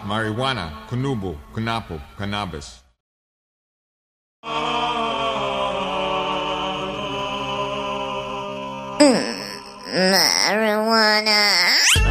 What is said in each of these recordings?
marijuana, kunubu, kunapu, cannabis. Marijuana.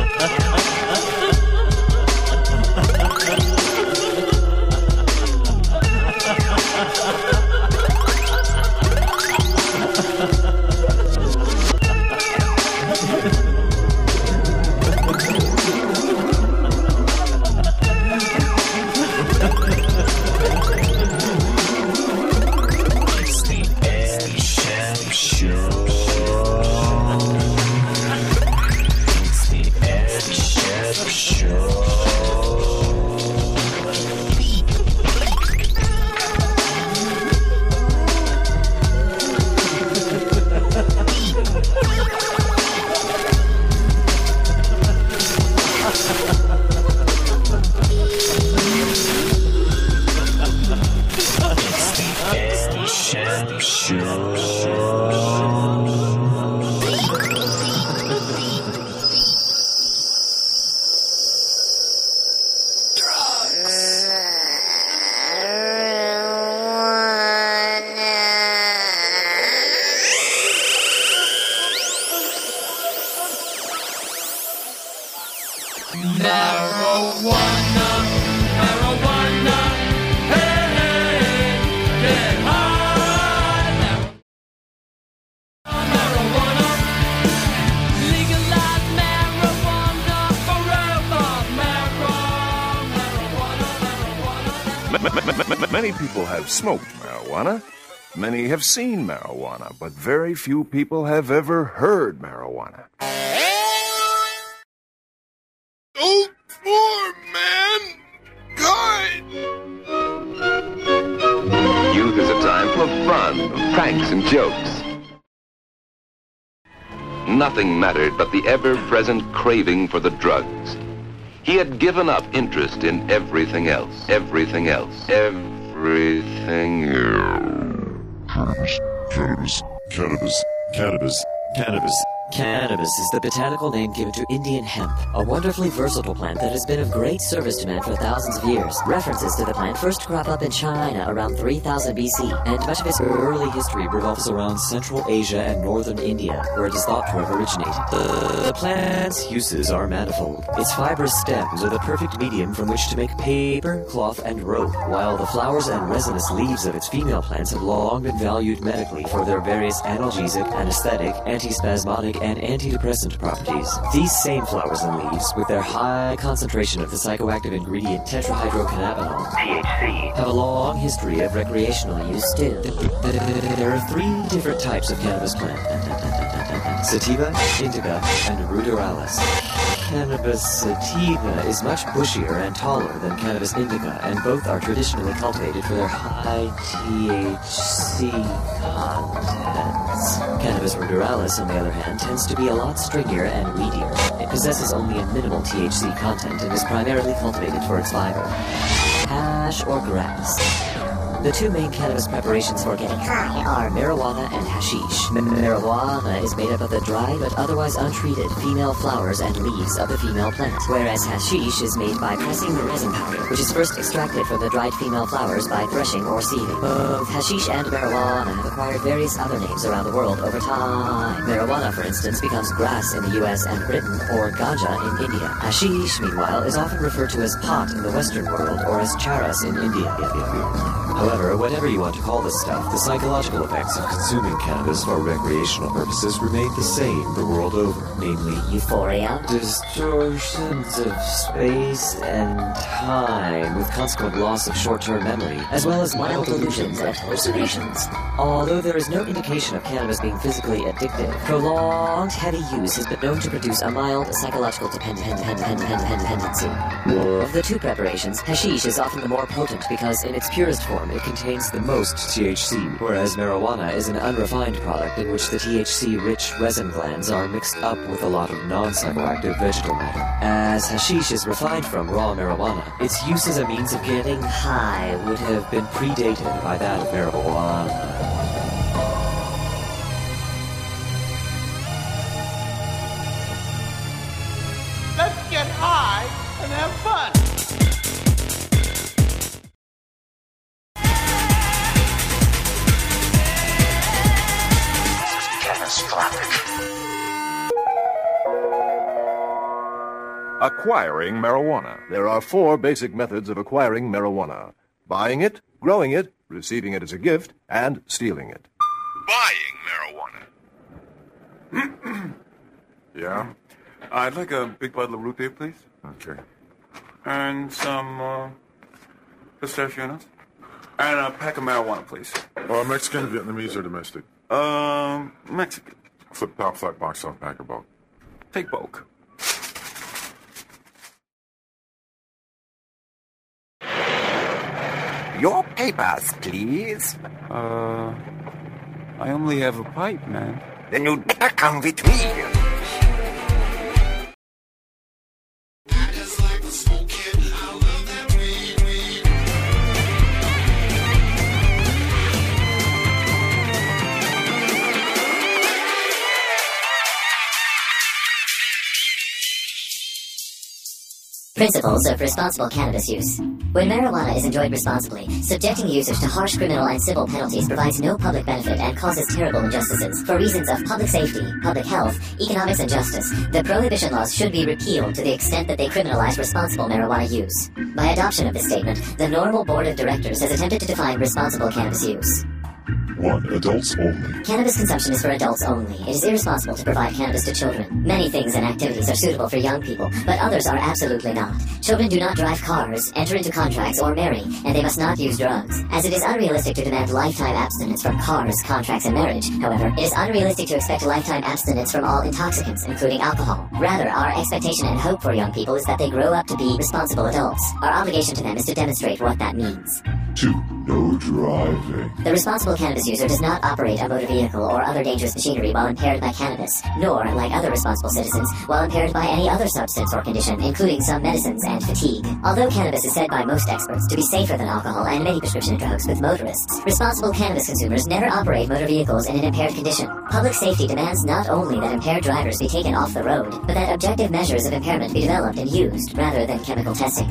Many people have smoked marijuana. Many have seen marijuana, but very few people have ever heard marijuana. Don't more, man! God! Youth is a time full of fun, of pranks and jokes. Nothing mattered but the ever-present craving for the drugs. He had given up interest in everything else. Everything else. Everything else. Cannabis. Cannabis. Cannabis. Cannabis. Cannabis is the botanical name given to Indian hemp, a wonderfully versatile plant that has been of great service to man for thousands of years. References to the plant first crop up in China around 3000 BC, and much of its early history revolves around Central Asia and northern India, where it is thought to have originated. The plant's uses are manifold. Its fibrous stems are the perfect medium from which to make paper, cloth, and rope, while the flowers and resinous leaves of its female plants have long been valued medically for their various analgesic, anesthetic, antispasmodic, and antidepressant properties. These same flowers and leaves, with their high concentration of the psychoactive ingredient tetrahydrocannabinol, THC, have a long history of recreational use too. There are 3 different types of cannabis plant: sativa, indica, and ruderalis. Cannabis sativa is much bushier and taller than cannabis indica, and both are traditionally cultivated for their high THC contents. Cannabis ruderalis, on the other hand, tends to be a lot stringier and weedier. It possesses only a minimal THC content and is primarily cultivated for its fiber. Hash or grass. The 2 main cannabis preparations for getting high are marijuana and hashish. Marijuana is made up of the dry but otherwise untreated female flowers and leaves of the female plant, whereas hashish is made by pressing the resin powder, which is first extracted from the dried female flowers by threshing or sieving. Both hashish and marijuana have acquired various other names around the world over time. Marijuana, for instance, becomes grass in the US and Britain, or ganja in India. Hashish, meanwhile, is often referred to as pot in the Western world, or as charas in India. However, whatever you want to call this stuff, the psychological effects of consuming cannabis for recreational purposes remain the same the world over, namely Euphoria, distortions of space and time, with consequent loss of short-term memory, as well as mild delusions and hallucinations. Although there is no indication of cannabis being physically addictive, prolonged heavy use has been known to produce a mild psychological dependency. Of the 2 preparations, hashish is often the more potent because in its purest form it contains the most THC, whereas marijuana is an unrefined product in which the THC-rich resin glands are mixed up with a lot of non-psychoactive vegetal matter. As hashish is refined from raw marijuana, its use as a means of getting high would have been predated by that of marijuana. Let's get high and have fun. acquiring marijuana. There are 4 basic methods of acquiring marijuana: buying it, growing it, receiving it as a gift, and stealing it. Buying marijuana. Yeah? I'd like a big bottle of root beer, please. Okay. And some, pistachio nuts. And a pack of marijuana, please. Mexican, Vietnamese, or domestic? Mexican. Flip top, flat box, soft pack, or bulk? Take bulk. Your papers, please. I only have a pipe, man. Then you'd better come with me. Principles of responsible cannabis use. When marijuana is enjoyed responsibly, subjecting users to harsh criminal and civil penalties provides no public benefit and causes terrible injustices. For reasons of public safety, public health, economics, and justice, the prohibition laws should be repealed to the extent that they criminalize responsible marijuana use. By adoption of this statement, the Normal Board of Directors has attempted to define responsible cannabis use. 1. Adults only. Cannabis consumption is for adults only. It is irresponsible to provide cannabis to children. Many things and activities are suitable for young people, but others are absolutely not. Children do not drive cars, enter into contracts, or marry, and they must not use drugs. As it is unrealistic to demand lifetime abstinence from cars, contracts, and marriage, however, it is unrealistic to expect lifetime abstinence from all intoxicants, including alcohol. Rather, our expectation and hope for young people is that they grow up to be responsible adults. Our obligation to them is to demonstrate what that means. 2. No driving. The responsible cannabis user does not operate a motor vehicle or other dangerous machinery while impaired by cannabis, nor, like other responsible citizens, while impaired by any other substance or condition, including some medicines and fatigue. Although cannabis is said by most experts to be safer than alcohol and many prescription drugs with motorists, responsible cannabis consumers never operate motor vehicles in an impaired condition. Public safety demands not only that impaired drivers be taken off the road, but that objective measures of impairment be developed and used, rather than chemical testing.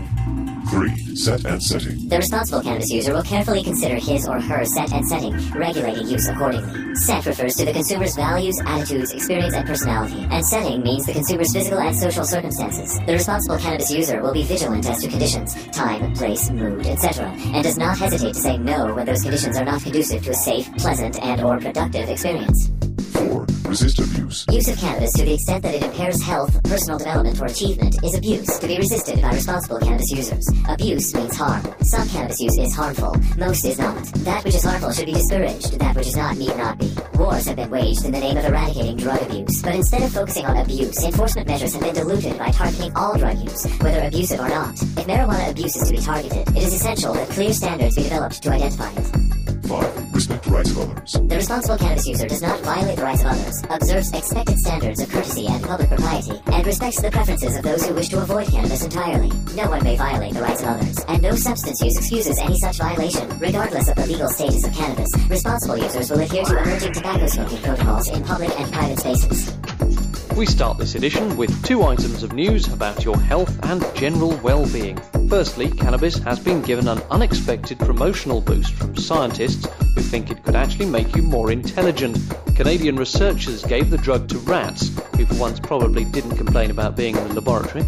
3. Set and setting. The responsible cannabis user will carefully consider his or her set and setting, regulating use accordingly. Set refers to the consumer's values, attitudes, experience, and personality, and setting means the consumer's physical and social circumstances. The responsible cannabis user will be vigilant as to conditions, time, place, mood, etc., and does not hesitate to say no when those conditions are not conducive to a safe, pleasant, and/or productive experience. 4. Resist abuse. Use of cannabis to the extent that it impairs health, personal development, or achievement is abuse, to be resisted by responsible cannabis users. Abuse means harm. Some cannabis use is harmful, most is not. That which is harmful should be discouraged, that which is not need not be. Wars have been waged in the name of eradicating drug abuse, but instead of focusing on abuse, enforcement measures have been diluted by targeting all drug use, whether abusive or not. If marijuana abuse is to be targeted, it is essential that clear standards be developed to identify it. 5. Respect the rights of others. The responsible cannabis user does not violate the rights of others, observes expected standards of courtesy and public propriety, and respects the preferences of those who wish to avoid cannabis entirely. No one may violate the rights of others, and no substance use excuses any such violation, regardless of the legal status of cannabis. Responsible users will adhere to emerging tobacco smoking protocols in public and private spaces. We start this edition with 2 items of news about your health and general well-being. Firstly, cannabis has been given an unexpected promotional boost from scientists who think it could actually make you more intelligent. Canadian researchers gave the drug to rats, who for once probably didn't complain about being in the laboratory.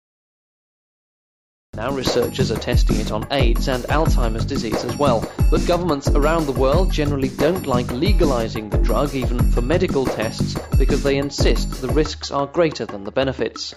Now researchers are testing it on AIDS and Alzheimer's disease as well, but governments around the world generally don't like legalizing the drug even for medical tests because they insist the risks are greater than the benefits.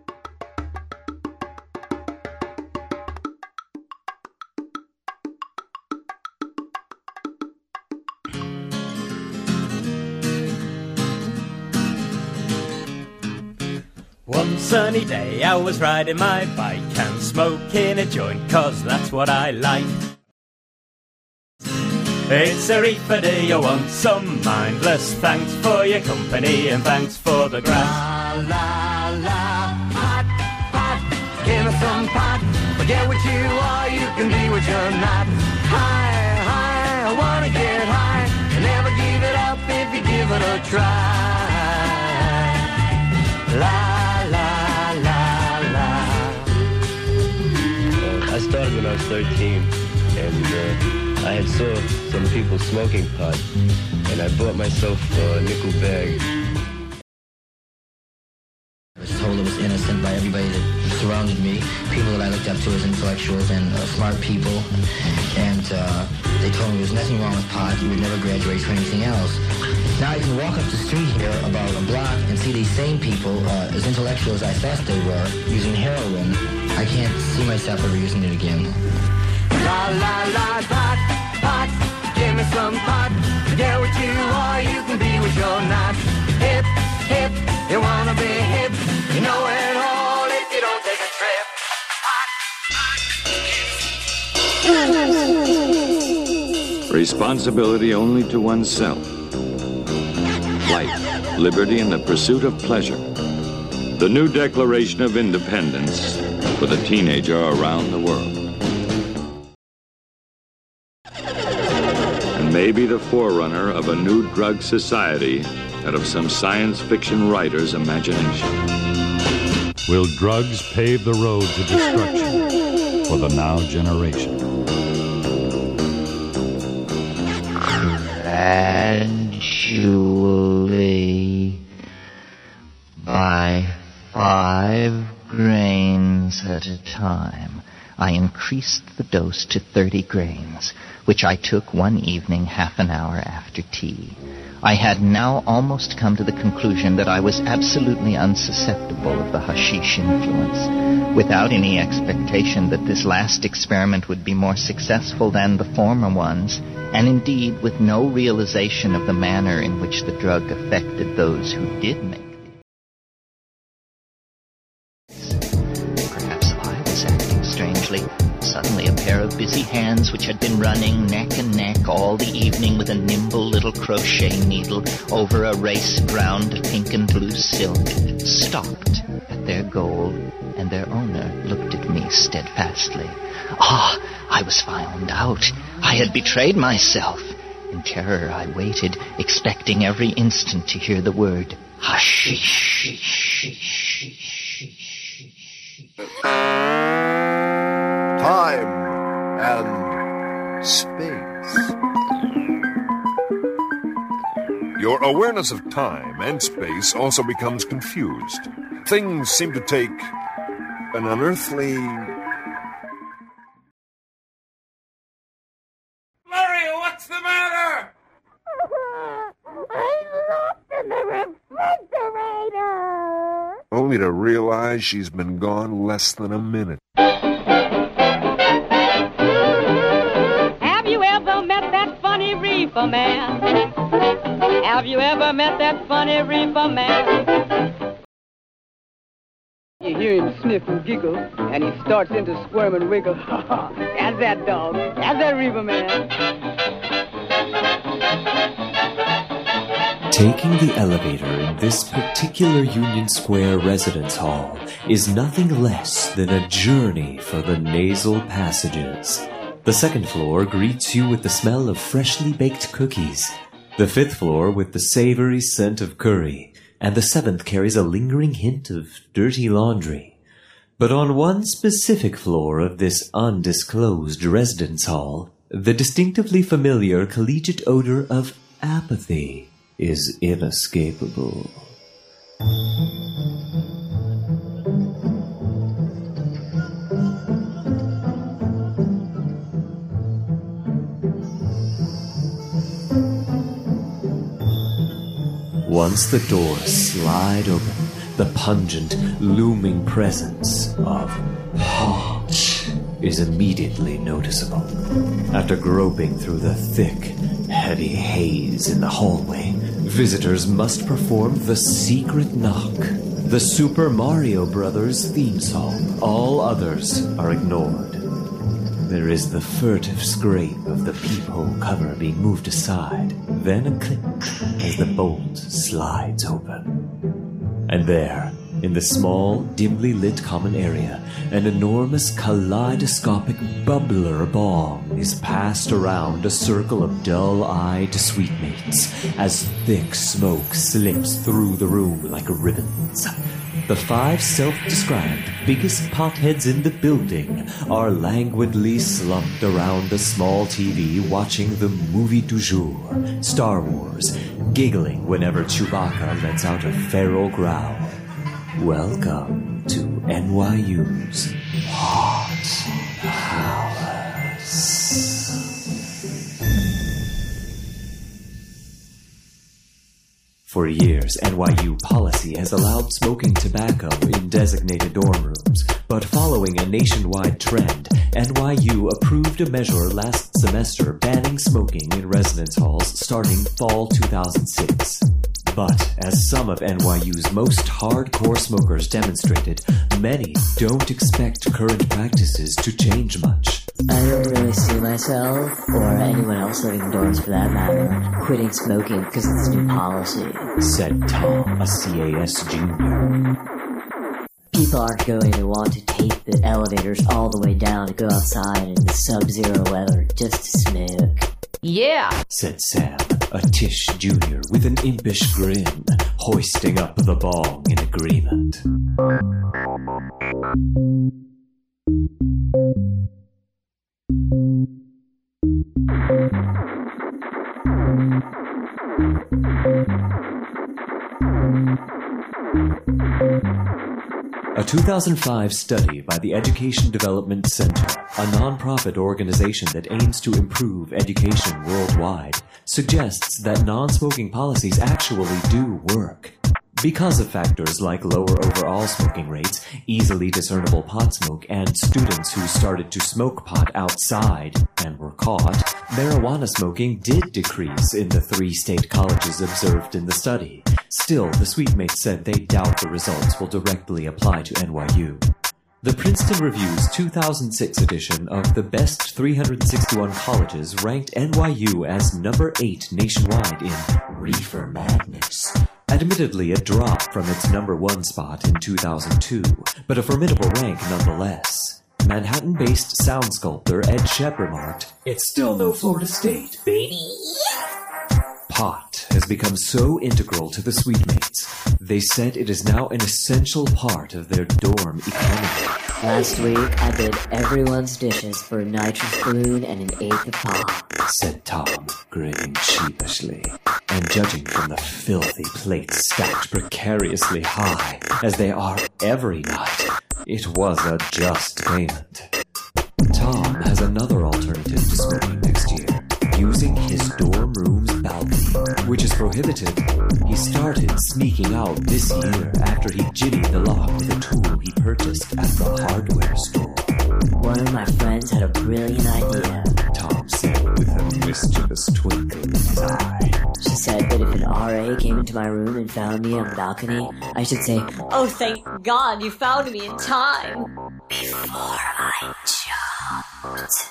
One sunny day I was riding my bike and smoking a joint, 'cause that's what I like. It's a reefer, do you want some mindless? Thanks for your company and thanks for the grass. La la la, hot, hot, give me some pot. Forget what you are, you can be what you're not. High, high, I wanna get high, and never give it up if you give it a try. La. I started when I was 13, and I had saw some people smoking pot, and I bought myself a nickel bag. I was told it was innocent by everybody that surrounded me, people that I looked up to as intellectuals and smart people, and they told me there's nothing wrong with pot, you would never graduate for anything else. Now I can walk up the street here about a block and see these same people, as intellectual as I thought they were, using heroin. I can't see myself ever using it again. La la la, pot, pot, give me some pot. Forget what you are, you can be what you're not. Hip, hip, you wanna be hip. You know it all if you don't take a trip. Responsibility only to oneself. Life, liberty, and the pursuit of pleasure. The new Declaration of Independence for the teenager around the world. And maybe the forerunner of a new drug society out of some science fiction writer's imagination. Will drugs pave the road to destruction for the now generation? Gradually, by 5 grains at a time, I increased the dose to 30 grains, which I took one evening half an hour after tea. I had now almost come to the conclusion that I was absolutely unsusceptible of the hashish influence, without any expectation that this last experiment would be more successful than the former ones, and indeed with no realization of the manner in which the drug affected those who did make it. Perhaps I was acting strangely. Suddenly a pair of busy hands, which had been running neck and neck all the evening with a nimble little crochet needle over a race ground of pink and blue silk, stopped at their goal, and their owner looked at me steadfastly. I was found out. I had betrayed myself. In terror I waited, expecting every instant to hear the word hashish. Time and space. Your awareness of time and space also becomes confused. Things seem to take an unearthly... Larry, what's the matter? I looked in the refrigerator. Only to realize she's been gone less than a minute. Have you ever met that funny reefer man? Have you ever met that funny reefer man? You hear him sniff and giggle, and he starts into squirm and wiggle. That's that dog. That's that reefer man. Taking the elevator in this particular Union Square residence hall is nothing less than a journey for the nasal passages. The second floor greets you with the smell of freshly baked cookies, the fifth floor with the savory scent of curry, and the seventh carries a lingering hint of dirty laundry. But on one specific floor of this undisclosed residence hall, the distinctively familiar collegiate odor of apathy is inescapable. Once the doors slide open, the pungent, looming presence of hot is immediately noticeable. After groping through the thick, heavy haze in the hallway, visitors must perform the secret knock, the Super Mario Brothers theme song. All others are ignored. There is the furtive scrape of the peephole cover being moved aside, then a click as the bolt slides open. And there, in the small, dimly lit common area, an enormous kaleidoscopic bubbler bong is passed around a circle of dull-eyed sweetmates as thick smoke slips through the room like ribbons. The 5 self-described biggest potheads in the building are languidly slumped around a small TV watching the movie du jour, Star Wars, giggling whenever Chewbacca lets out a feral growl. Welcome to NYU's Hot Hours. For years, NYU policy has allowed smoking tobacco in designated dorm rooms, but following a nationwide trend, NYU approved a measure last semester banning smoking in residence halls starting fall 2006. But, as some of NYU's most hardcore smokers demonstrated, many don't expect current practices to change much. I don't really see myself, or anyone else living in dorms for that matter, quitting smoking because of this new policy, said Tom, a CAS junior. People aren't going to want to take the elevators all the way down to go outside in the sub-zero weather just to smoke. Yeah, said Sam, a Tisch junior with an impish grin, hoisting up the bong in agreement. A 2005 study by the Education Development Center, a non-profit organization that aims to improve education worldwide, suggests that non-smoking policies actually do work. Because of factors like lower overall smoking rates, easily discernible pot smoke, and students who started to smoke pot outside and were caught, marijuana smoking did decrease in the 3 state colleges observed in the study. Still, the Sweetmates said they doubt the results will directly apply to NYU. The Princeton Review's 2006 edition of the Best 361 Colleges ranked NYU as number 8 nationwide in Reefer Madness. Admittedly a drop from its number 1 spot in 2002, but a formidable rank nonetheless. Manhattan-based sound sculptor Ed Shep remarked, "It's still no Florida State, baby." Pot has become so integral to the Sweetmates, they said it is now an essential part of their dorm economy. Last week, I did everyone's dishes for a nitrous balloon and an eighth of pot, said Tom, grinning sheepishly. And judging from the filthy plates stacked precariously high, as they are every night, it was a just payment. Tom has another alternative to smoking next year, using his dorm room's balcony, which is prohibited. He started sneaking out this year after he jimmied the lock with a tool he purchased at the hardware store. One of my friends had a brilliant idea, Tom said with a mischievous twinkle in his eye. She said that if an RA came into my room and found me on the balcony, I should say, "Oh, thank God you found me in time," before I jumped.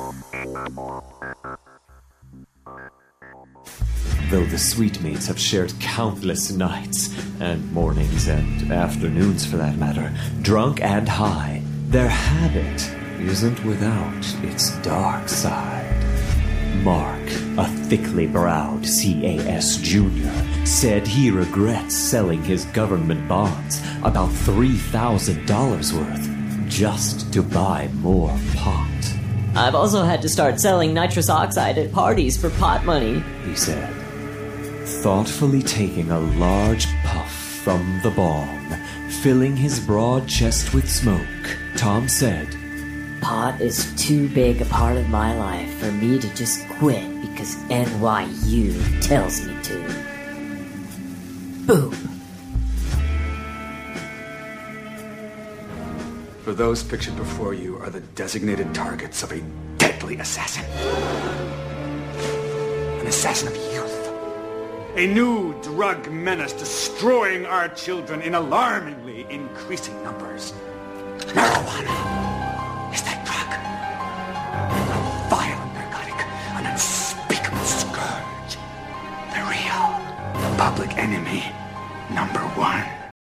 Though the Sweetmates have shared countless nights, and mornings and afternoons for that matter, drunk and high, their habit isn't without its dark side. Mark, a thickly browed CAS junior, said he regrets selling his government bonds, about $3,000 worth, just to buy more pot. I've also had to start selling nitrous oxide at parties for pot money, he said, thoughtfully taking a large puff from the bong, filling his broad chest with smoke. Tom said, "Pot is too big a part of my life for me to just quit because NYU tells me to." Boom. For those pictured before you are the designated targets of a deadly assassin. An assassin of youth. A new drug menace destroying our children in alarmingly increasing numbers. Marijuana is that drug. A violent narcotic, an unspeakable scourge. The real public enemy number 1.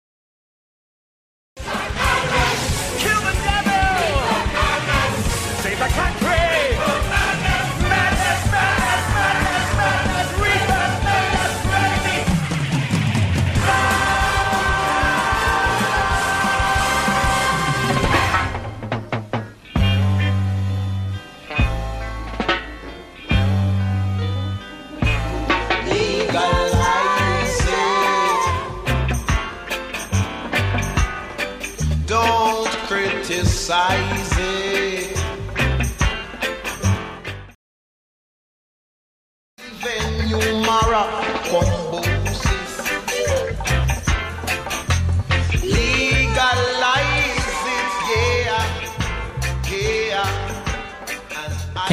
Kill the devil! Save the country! Madness, madness, madness, madness, reaper, madness, crazy! Legalize it!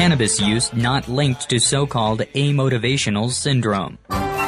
cannabis use not linked to so-called amotivational syndrome.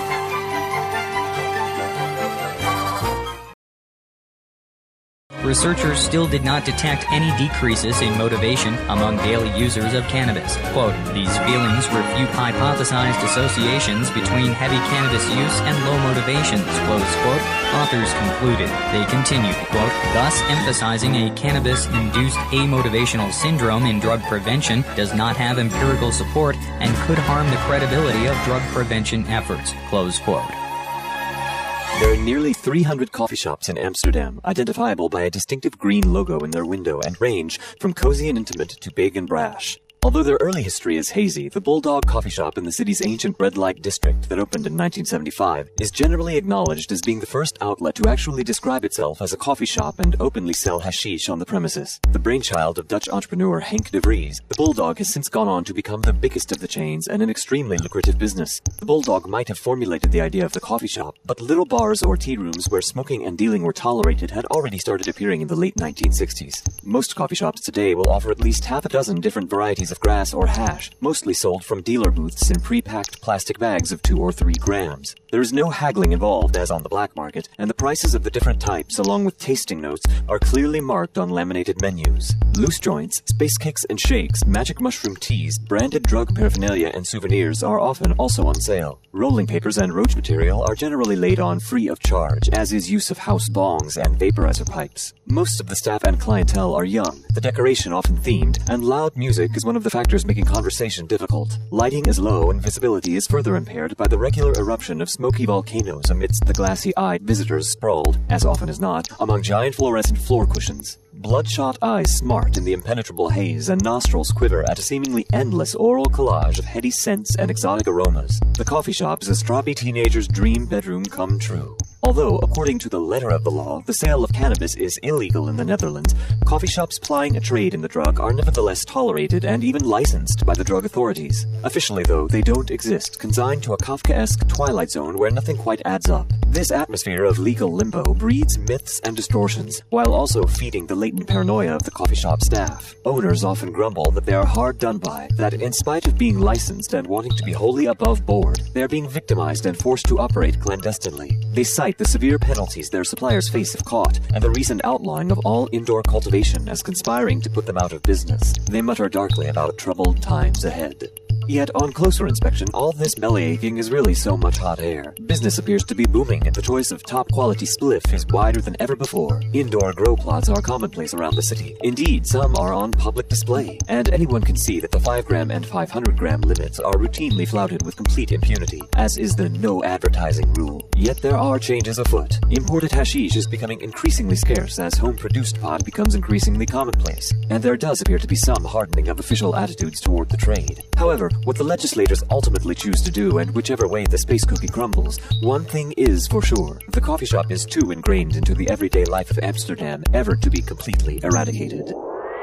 Researchers still did not detect any decreases in motivation among daily users of cannabis. Quote, these feelings refute hypothesized associations between heavy cannabis use and low motivations, close quote. Authors concluded. They continued, quote, thus emphasizing a cannabis-induced amotivational syndrome in drug prevention does not have empirical support and could harm the credibility of drug prevention efforts, close quote. There are nearly 300 coffee shops in Amsterdam, identifiable by a distinctive green logo in their window, and range from cozy and intimate to big and brash. Although their early history is hazy, the Bulldog coffee shop in the city's ancient red light district that opened in 1975 is generally acknowledged as being the first outlet to actually describe itself as a coffee shop and openly sell hashish on the premises. The brainchild of Dutch entrepreneur Henk de Vries, the Bulldog has since gone on to become the biggest of the chains and an extremely lucrative business. The Bulldog might have formulated the idea of the coffee shop, but little bars or tea rooms where smoking and dealing were tolerated had already started appearing in the late 1960s. Most coffee shops today will offer at least half a dozen different varieties of grass or hash, mostly sold from dealer booths in pre-packed plastic bags of 2 or 3 grams. There is no haggling involved as on the black market, and the prices of the different types, along with tasting notes, are clearly marked on laminated menus. Loose joints, space kicks and shakes, magic mushroom teas, branded drug paraphernalia and souvenirs are often also on sale. Rolling papers and roach material are generally laid on free of charge, as is use of house bongs and vaporizer pipes. Most of the staff and clientele are young, the decoration often themed, and loud music is one of the factors making conversation difficult. Lighting is low and visibility is further impaired by the regular eruption of smoky volcanoes amidst the glassy-eyed visitors sprawled, as often as not, among giant fluorescent floor cushions. Bloodshot eyes smart in the impenetrable haze and nostrils quiver at a seemingly endless oral collage of heady scents and exotic aromas. The coffee shop is a stroppy teenager's dream bedroom come true. Although, according to the letter of the law, the sale of cannabis is illegal in the Netherlands, coffee shops plying a trade in the drug are nevertheless tolerated and even licensed by the drug authorities. Officially, though, they don't exist, consigned to a Kafkaesque twilight zone where nothing quite adds up. This atmosphere of legal limbo breeds myths and distortions, while also feeding the latent paranoia of the coffee shop staff. Owners often grumble that they are hard done by, that in spite of being licensed and wanting to be wholly above board, they are being victimized and forced to operate clandestinely. They cite the severe penalties their suppliers face if caught, and the recent outlawing of all indoor cultivation as conspiring to put them out of business. They mutter darkly about troubled times ahead. Yet, on closer inspection, all this bellyaching is really so much hot air. Business appears to be booming, and the choice of top-quality spliff is wider than ever before. Indoor grow plots are commonplace around the city. Indeed, some are on public display, and anyone can see that the 5-gram and 500-gram limits are routinely flouted with complete impunity, as is the no advertising rule. Yet there are changes afoot. Imported hashish is becoming increasingly scarce as home-produced pot becomes increasingly commonplace, and there does appear to be some hardening of official attitudes toward the trade. However, what the legislators ultimately choose to do, and whichever way the space cookie crumbles, one thing is for sure. The coffee shop is too ingrained into the everyday life of Amsterdam ever to be completely eradicated.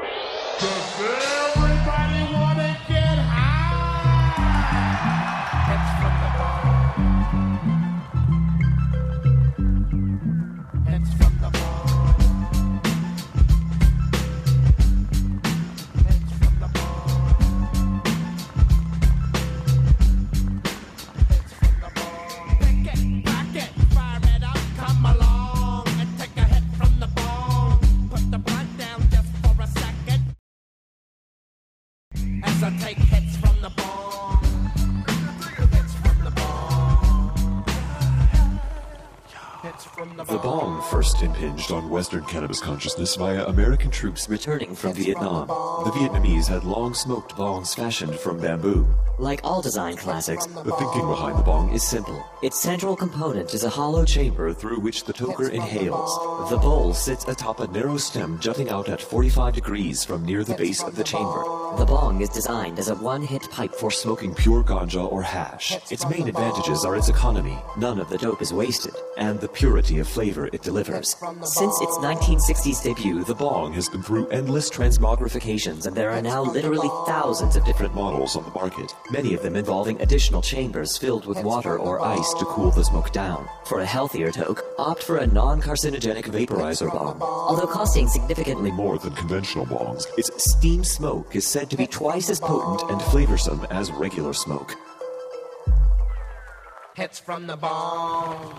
The bong first impinged on Western cannabis consciousness via American troops returning from Vietnam. The Vietnamese had long smoked bongs fashioned from bamboo. Like all design classics, the thinking behind the bong is simple. Its central component is a hollow chamber through which the toker inhales. The bowl sits atop a narrow stem jutting out at 45 degrees from near the base of the chamber. The bong is designed as a one-hit pipe for smoking pure ganja or hash. Its main advantages are its economy. None of the dope is wasted, and the purity of flavor it delivers. Since its 1960s debut, the bong has been through endless transmogrifications, and there are now literally thousands of different models on the market. many of them involving additional chambers filled with water or ice to cool the smoke down. For a healthier toke, opt for a non-carcinogenic vaporizer bong. Although costing significantly more than conventional bongs, its steam smoke is said to be twice as potent and flavorsome as regular smoke. Hits from the bong.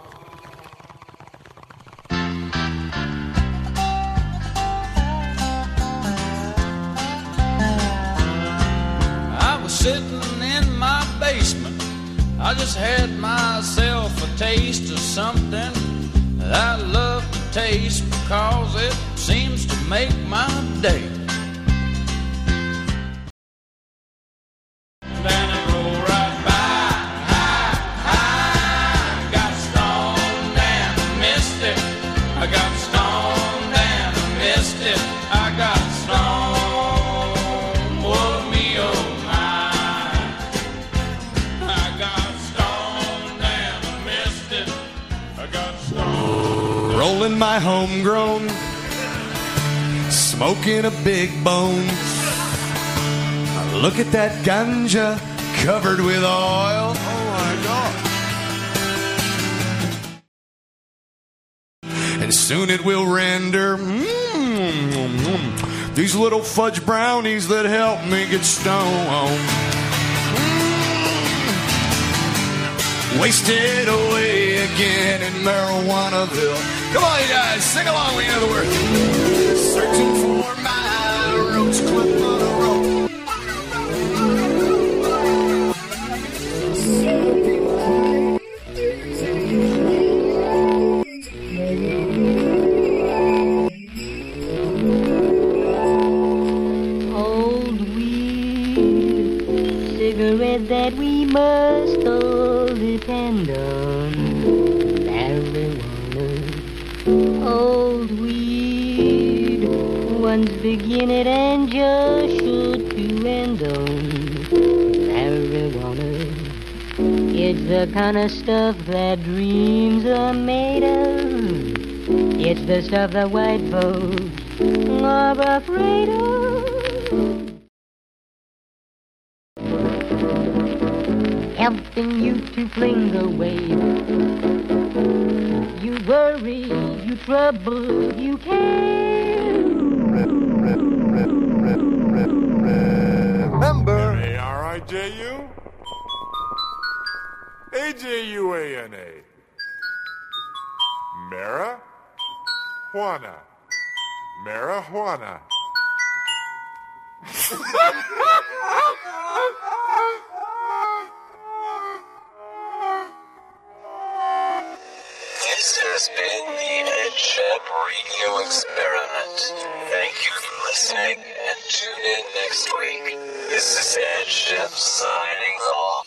I was sitting in my basement. I just had myself a taste of something that I love to taste because it seems to make my day. Then I roll right by, I got stoned and I missed it. I got stoned and I missed it. I got stoned, oh me, oh my. I got stoned and I missed it. I got stoned. Rolling my homegrown, smoking a big bone. Look at that ganja covered with oil. Oh my God. And soon it will render these little fudge brownies that help me get stoned. Wasted away again in Marijuanaville. Come on, you guys, sing along. We know the words. Searching for my roach clip on a rope. Old weed, cigarette that we must all depend on. Marijuana, old weed, one's beginning and just should to end on. Marijuana, it's the kind of stuff that dreams are made of. It's the stuff that white folks are afraid of. Helping you to fling away you worry, you trouble, you care. Remember. M-A-R-I-J-U? A-J-U-A-N-A. Marijuana. Marijuana. This has been the EdChat Radio Experiment. Thank you for listening and tune in next week. This is EdChat signing off.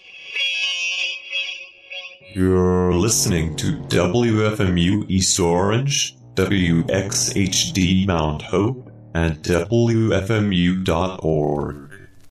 You're listening to WFMU East Orange, WXHD Mount Hope, and WFMU.org.